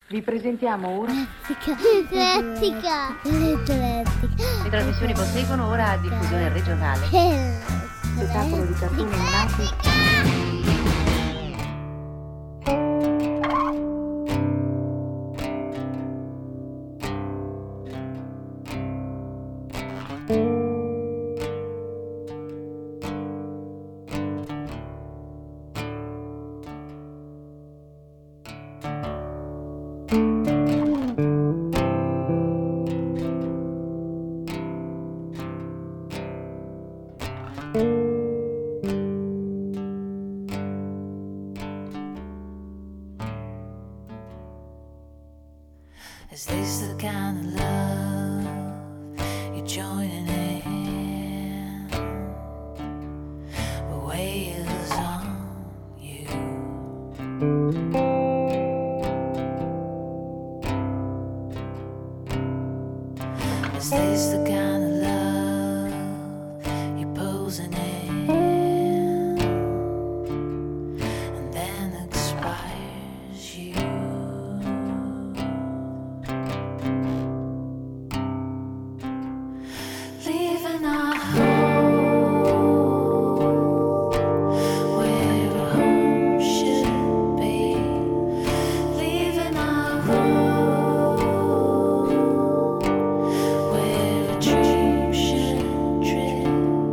Vi presentiamo ora Elettrica. le trasmissioni proseguono ora a diffusione regionale. Spettacolo di cartoni animati. Is this the kind of love you're joining in? The wails on you. Is this the kind of love you're posing in? And then expires you. Leaving our home where a home should be. Leaving our home where a dream should dream.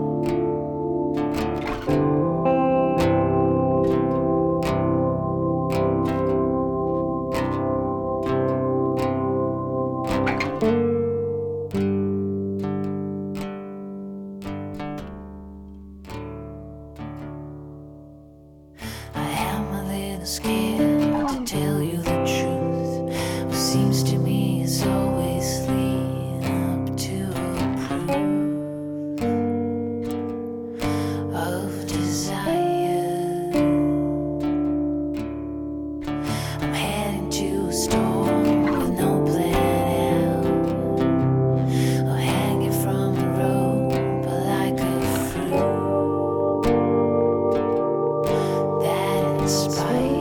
I am a little scared to tell you the truth. What seems to me is always lead up to a proof of desire. I'm heading to a storm with no plan out, or hanging from a rope like a fruit that inspires.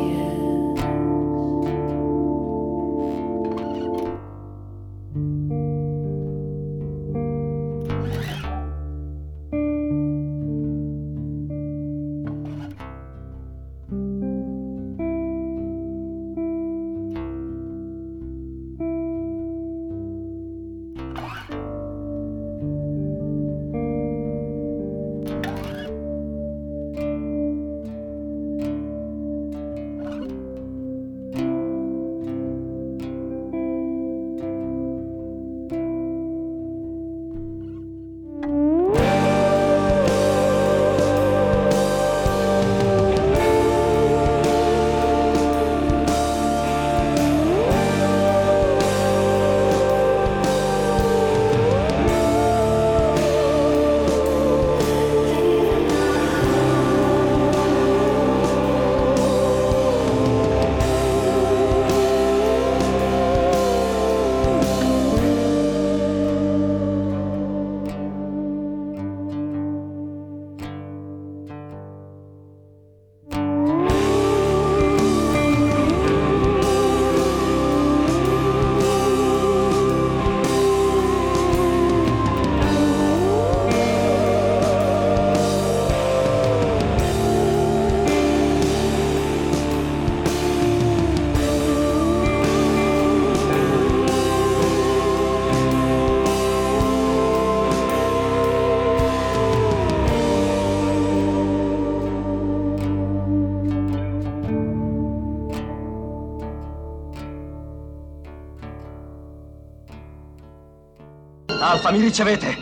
Alfa, mi ricevete?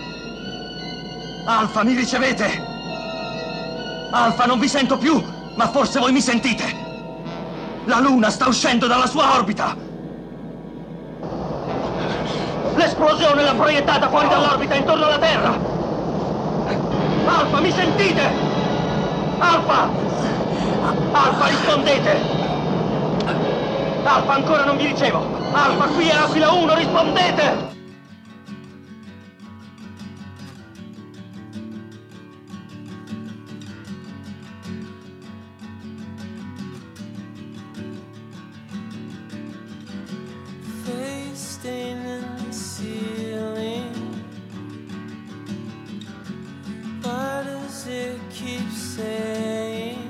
Alfa, mi ricevete? Alfa, non vi sento più, ma forse voi mi sentite. La Luna sta uscendo dalla sua orbita. L'esplosione l'ha proiettata fuori dall'orbita intorno alla Terra. Alfa, mi sentite? Alfa! Alfa, rispondete! Alfa, ancora non vi ricevo. Alfa, qui è Aquila 1, rispondete! stain in the ceiling. Why does it keep saying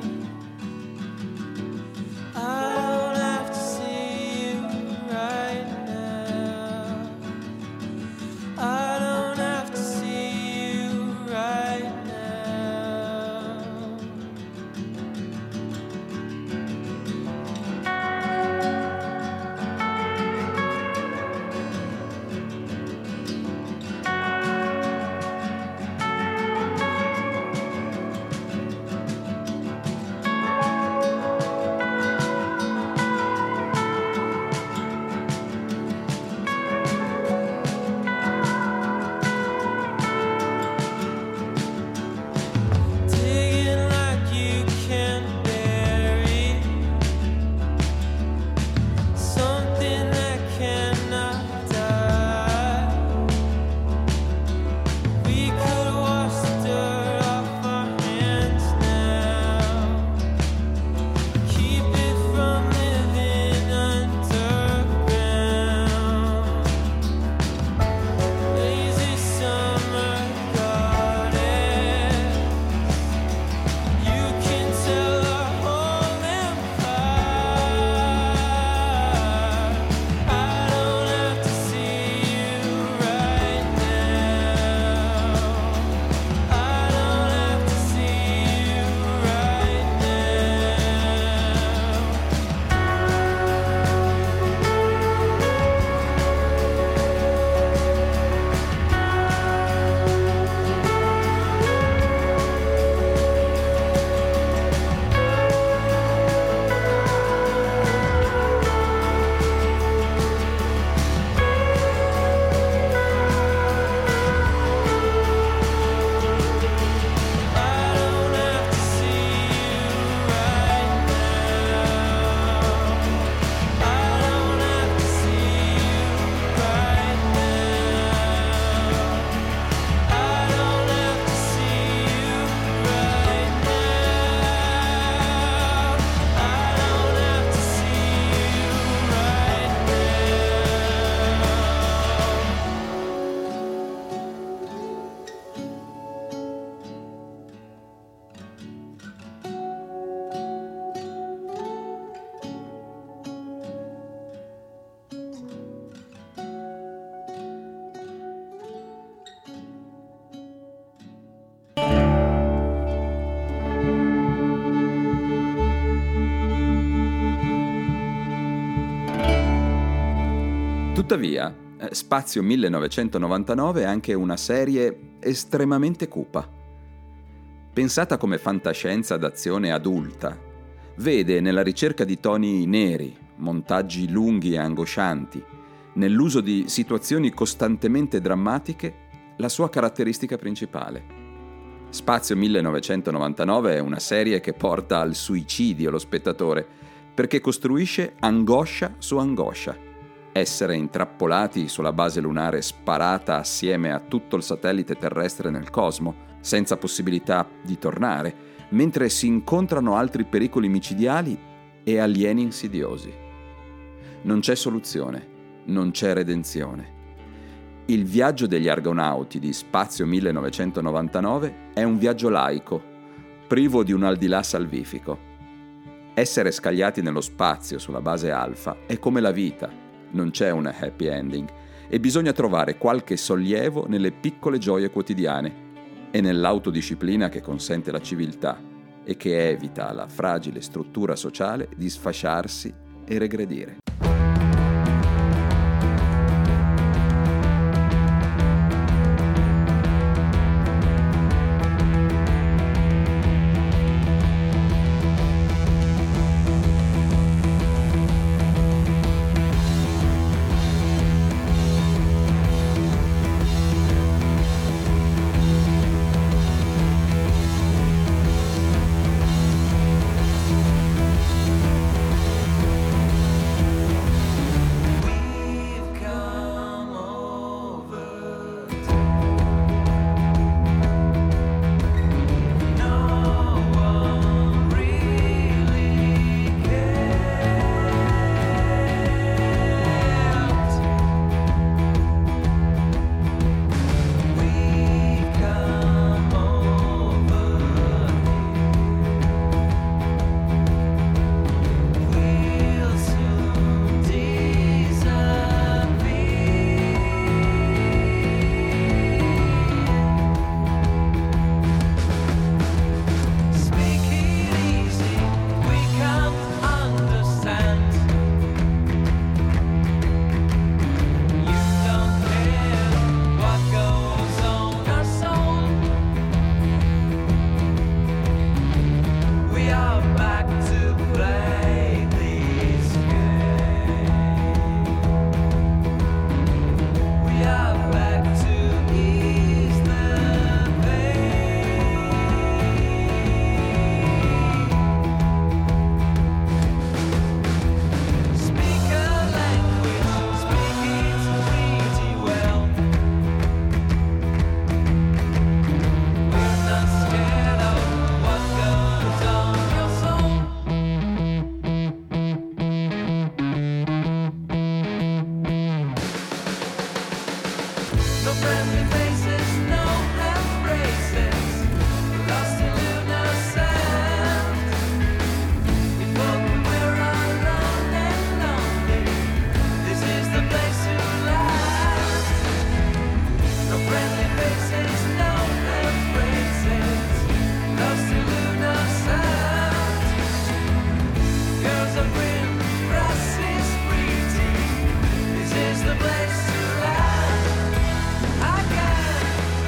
I don't have to see you right now? I don't have to see you right now. Digging like you can bury something that cannot die. We could wash the dirt off our hands now. Keep it from living underground. Lazy summer goddess, you can tell our whole empire. I don't have to see you right now. I don't have to see you right Tuttavia, Spazio 1999 è anche una serie estremamente cupa. Pensata come fantascienza d'azione adulta, vede nella ricerca di toni neri, montaggi lunghi e angoscianti, nell'uso di situazioni costantemente drammatiche, la sua caratteristica principale. Spazio 1999 è una serie che porta al suicidio lo spettatore, perché costruisce angoscia su angoscia. Essere intrappolati sulla base lunare sparata assieme a tutto il satellite terrestre nel cosmo, senza possibilità di tornare, mentre si incontrano altri pericoli micidiali e alieni insidiosi. Non c'è soluzione, non c'è redenzione. Il viaggio degli Argonauti di Spazio 1999 è un viaggio laico, privo di un al di là salvifico. Essere scagliati nello spazio sulla base Alfa è come la vita. Non c'è una happy ending e bisogna trovare qualche sollievo nelle piccole gioie quotidiane e nell'autodisciplina che consente la civiltà e che evita alla fragile struttura sociale di sfasciarsi e regredire. friendly faces, no embraces, lost in lunar sand. We thought we were alone and lonely. This is the place to last. No friendly faces, no embraces, lost in lunar sand. Girls are grim, grass is pretty. This is the place to land. I can.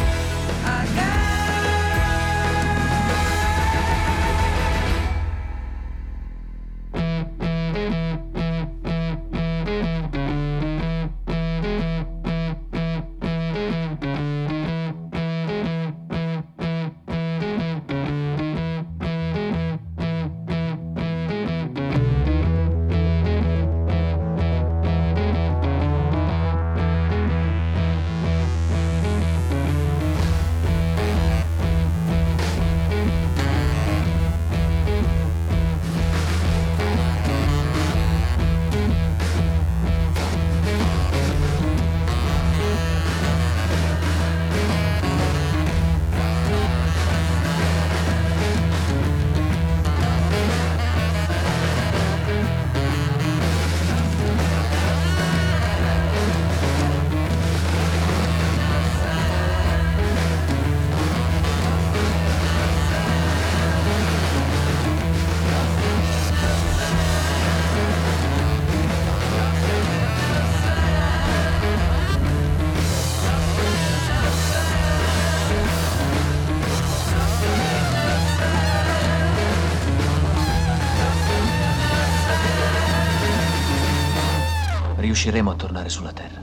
Riusciremo a tornare sulla Terra.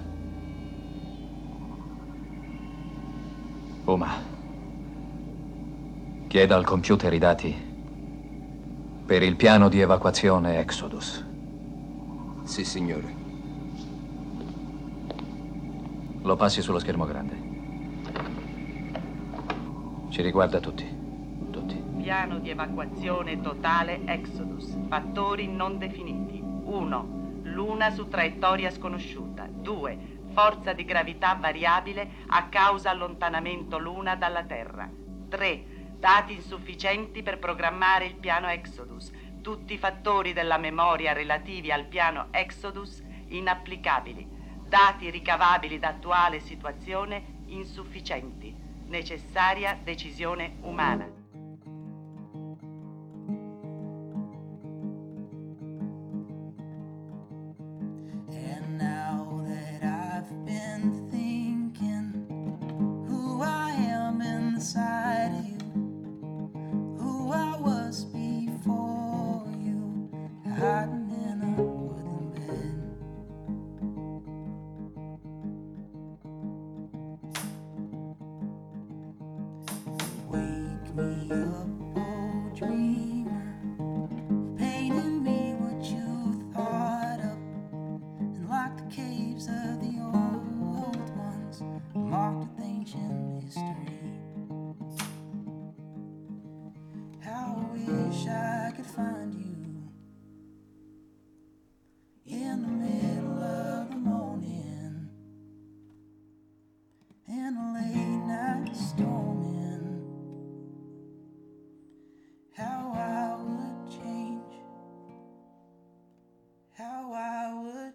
Uma, chieda al computer i dati per il piano di evacuazione Exodus. Sì, signore. Lo passi sullo schermo grande. Ci riguarda tutti. Tutti. Piano di evacuazione totale Exodus. Fattori non definiti. 1. Luna su traiettoria sconosciuta. 2. Forza di gravità variabile a causa allontanamento Luna dalla Terra. 3. Dati insufficienti per programmare il piano Exodus. Tutti i fattori della memoria relativi al piano Exodus inapplicabili. Dati ricavabili da attuale situazione insufficienti. Necessaria decisione umana. And now that I've been thinking who I am inside of you, who I was before you, hiding in a wooden bed. Wake me up, oh dreamer, painting me what you thought of. And like the caves of the old ones, marked with ancient history. How I wish I could find you in the middle of the morning, in a late night storming. How I would change, how I would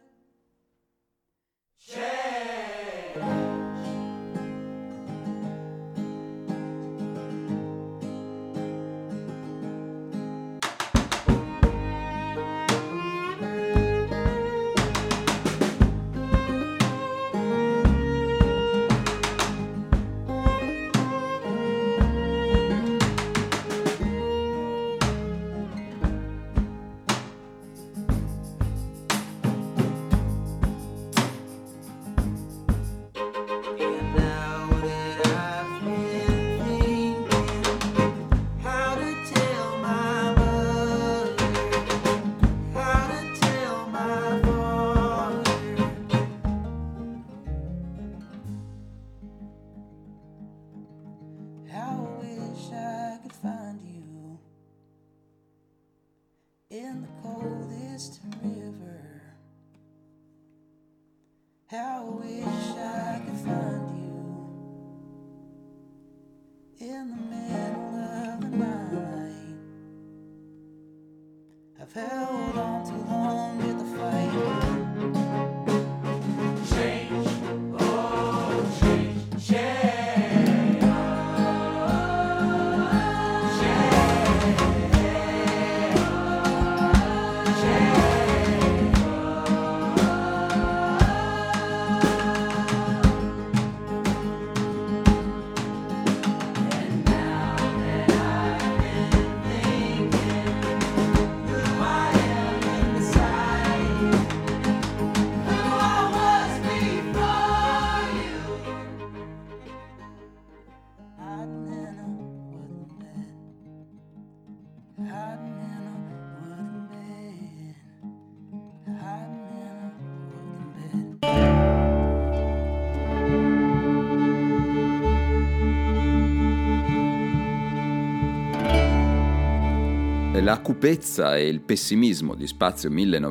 in the coldest river. How I wish I could find you in the middle of the night. I've held on too long with the fight. Change, oh change, change. La cupezza e il pessimismo di Spazio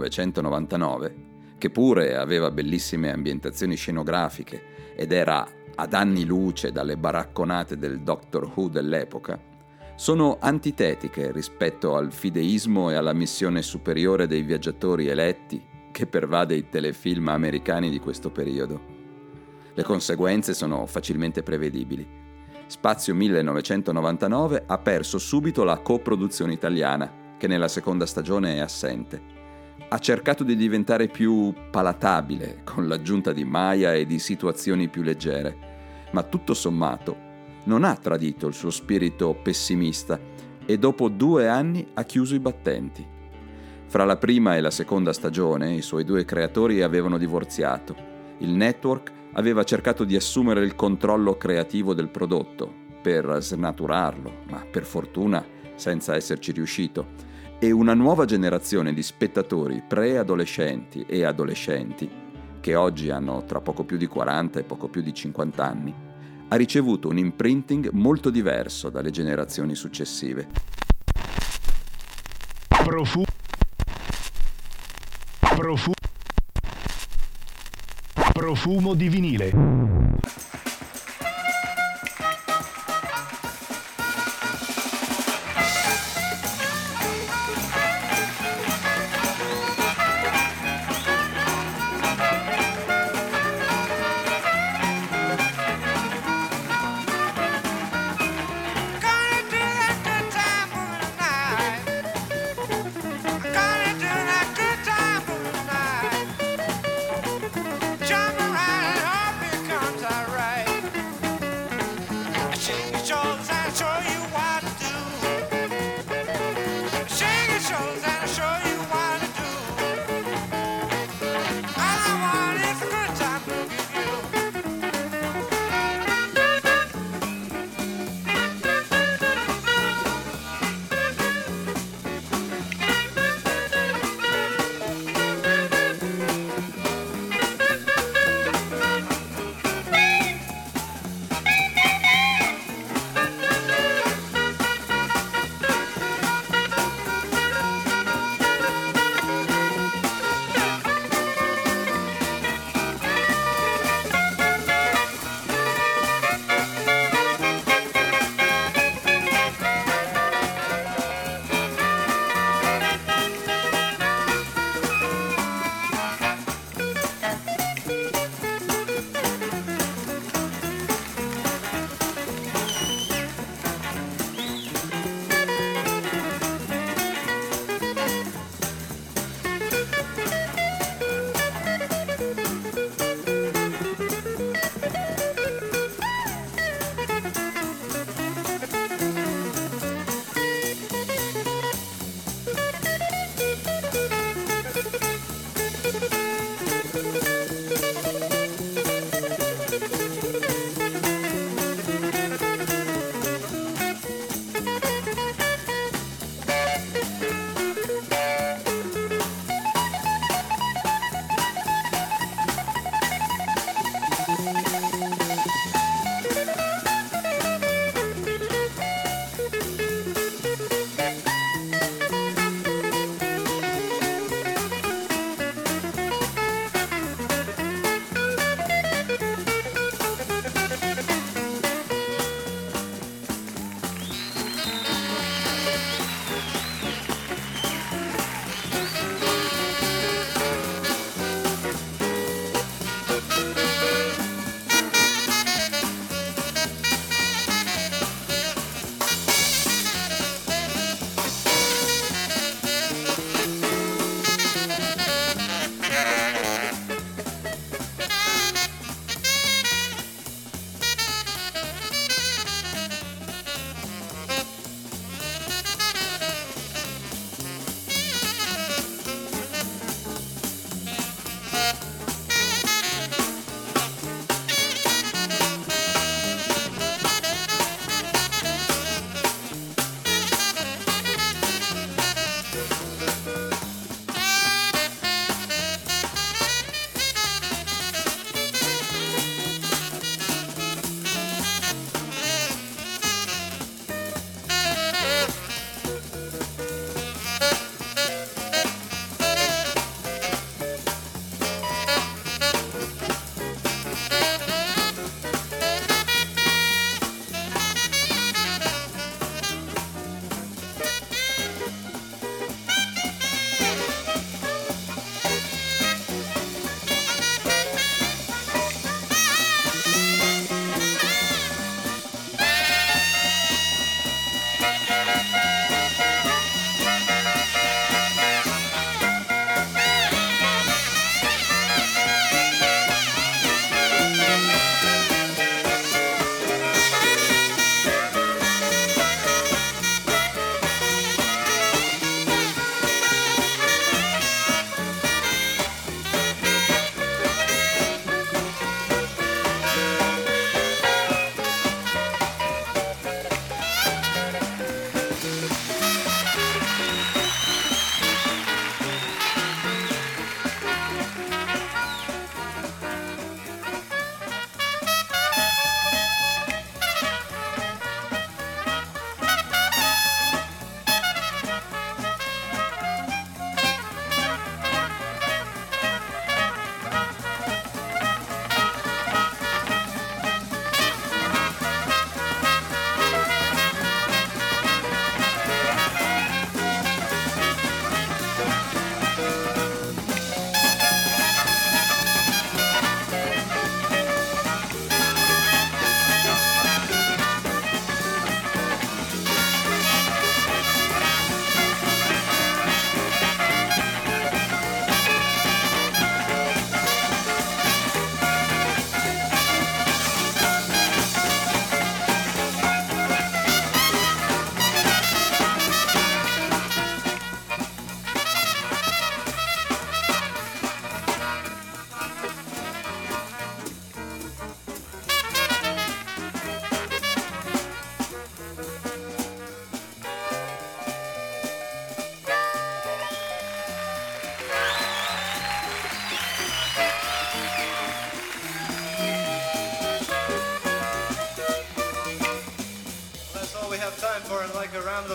1999, che pure aveva bellissime ambientazioni scenografiche ed era ad anni luce dalle baracconate del Doctor Who dell'epoca, sono antitetiche rispetto al fideismo e alla missione superiore dei viaggiatori eletti che pervade i telefilm americani di questo periodo. Le conseguenze sono facilmente prevedibili. Spazio 1999 ha perso subito la coproduzione italiana, che nella seconda stagione è assente. Ha cercato di diventare più palatabile, con l'aggiunta di Maya e di situazioni più leggere, ma tutto sommato non ha tradito il suo spirito pessimista e dopo 2 anni ha chiuso i battenti. Fra la prima e la seconda stagione i suoi 2 creatori avevano divorziato. Il network aveva cercato di assumere il controllo creativo del prodotto per snaturarlo, ma per fortuna senza esserci riuscito, e una nuova generazione di spettatori preadolescenti e adolescenti, che oggi hanno tra poco più di 40 e poco più di 50 anni, ha ricevuto un imprinting molto diverso dalle generazioni successive. Profumo di vinile.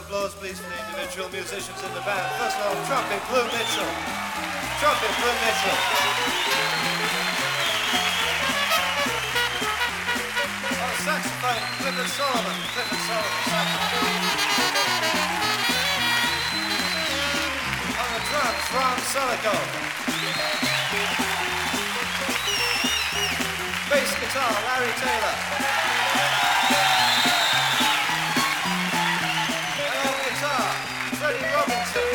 applause, please, for the individual musicians in the band. First of all, trumpet, Blue Mitchell. Trumpet, Blue Mitchell. On saxophone, Clifford Solomon. Clifford Solomon, saxophone. On the drums, Ron Solico. Bass guitar, Larry Taylor. And on guitar, Freddie Robinson.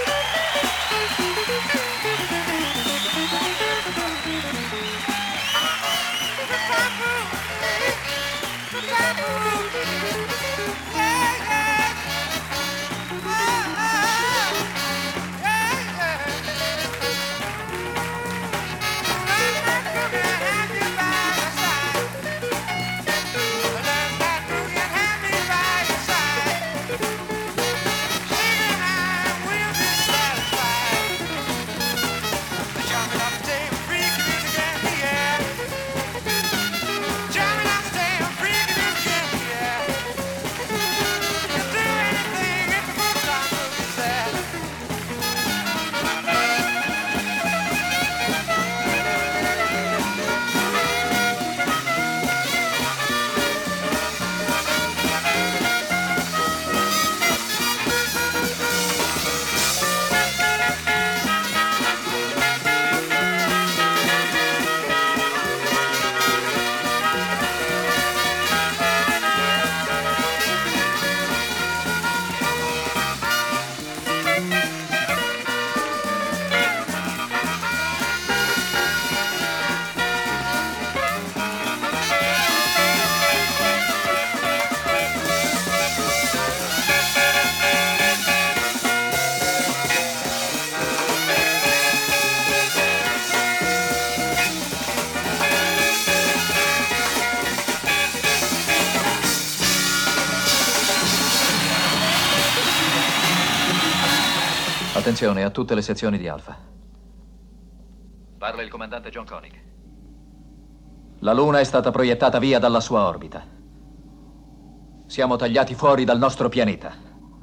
Attenzione a tutte le sezioni di Alfa. Parla il comandante John Koenig. La Luna è stata proiettata via dalla sua orbita. Siamo tagliati fuori dal nostro pianeta.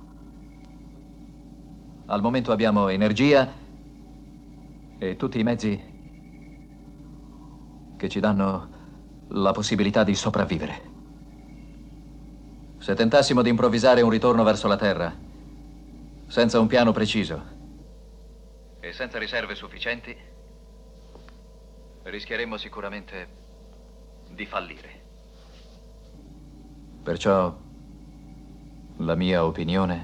Al momento abbiamo energia e tutti i mezzi che ci danno la possibilità di sopravvivere. Se tentassimo di improvvisare un ritorno verso la Terra, senza un piano preciso e senza riserve sufficienti, rischieremmo sicuramente di fallire. Perciò la mia opinione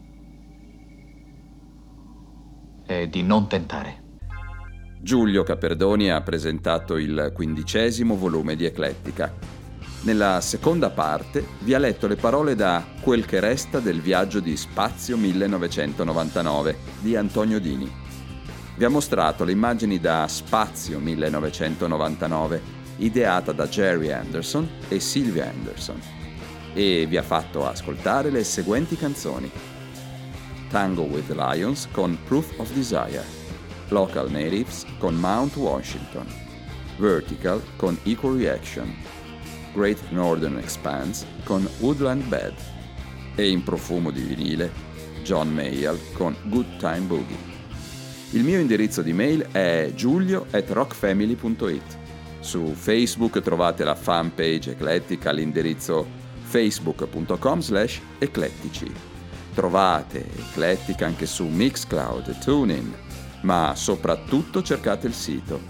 è di non tentare. Giulio Caperdoni ha presentato il 15° volume di Eclettica. Nella seconda parte vi ha letto le parole da Quel che resta del viaggio di Spazio 1999 di Antonio Dini. Vi ha mostrato le immagini da Spazio 1999, ideata da Jerry Anderson e Sylvia Anderson, e vi ha fatto ascoltare le seguenti canzoni: Tango with the Lions con Proof of Desire, Local Natives con Mount Washington, Vertical con Equal Reaction, Great Northern Expanse con Woodland Bed e in profumo di vinile John Mayall con Good Time Boogie. Il mio indirizzo di mail è giulio@rockfamily.it. Su Facebook trovate la fanpage Eclettica all'indirizzo facebook.com/eclettici. Trovate Eclettica anche su Mixcloud e TuneIn, ma soprattutto cercate il sito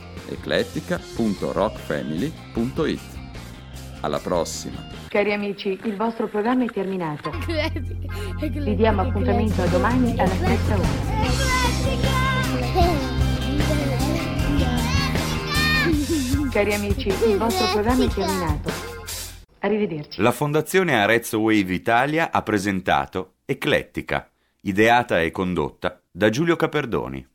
eclettica.rockfamily.it. Alla prossima. Cari amici, il vostro programma è terminato. Vi diamo appuntamento a domani alla stessa ora. Cari amici, il vostro programma è terminato. Arrivederci. La Fondazione Arezzo Wave Italia ha presentato Eclettica, ideata e condotta da Giulio Caperdoni.